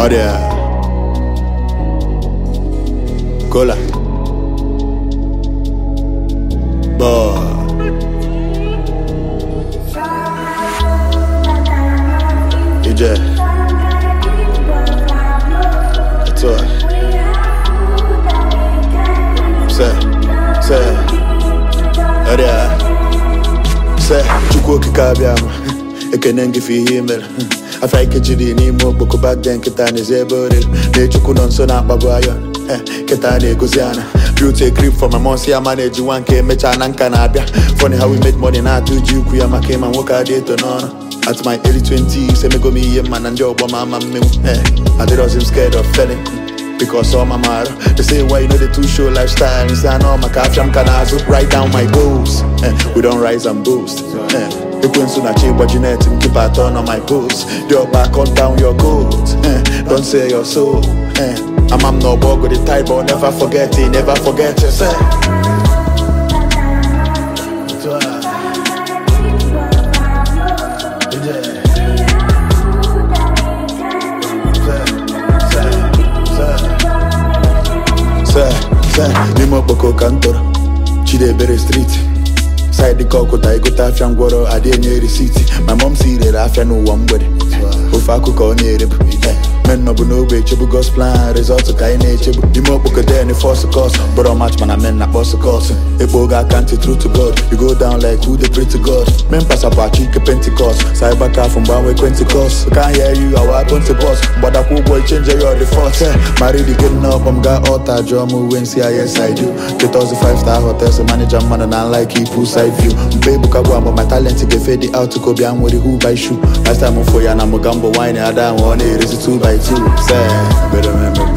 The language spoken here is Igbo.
Oria Cola Boy DJ That's all Say Oria Say Chukwu kikabiyama Ekene ngifi himel Afai kejiri n'ime okpoko back then kita n'ezebe oriri Na-echukwu nọ nso na-akpagbu ayon Kita na-egoziana Beauty grip for my mom si ama na-eji nwa nke emecha na nka na-abịa Funny how we make money na-atụ ji ukwu ya maka ịma nwoke adị eto n'ọnụ At my early 20s emego m ihe mma na ndị ọgbọ ma ama mmenwu Adịrọzi m scared of failing Because all my motto They say why you know the two show lifestyle Nsi anọ maka afịa m ka na-azụ Write down my goals We don't rise and boast Ekwensu na chi gbaji net m keep a turn on my post The upper cut down your coat Don't sell your soul I'm no bug with the type but never forget it Never forget yourself N'ime okpoko ka ntọrọ Chidebere street Side the kokota igota afia ngworo adi enye receipt My mom si rere afia n'ụwa mgbede Ofe akụkọ ọ na-erebu Men nọ bụ n'ogbe echebu God's plan result ka anyị na-echebu Ime okpoko there ni force course Bro match mana men na boss course Ekpo oge aka ntị true to God You go down like who they pray to God Men pasapụ achị ike Pentecost Cyber caf mgbanwe Pentecost Can't hear you awa Pentecost Gbadakwa ụgbọ ichenje your default Marry the getting up I'm got altar jụọ m uwe nsị yes I do Ketozi 5-star hotels manager mmanụ na like ipu side view Mpe ebuka gwa mbọ my talent get fade out to go bịa nwere who by shoe Last time for ya na mụ gambo wine ada ahụ ọ na-erezi 2x2 Say, better remember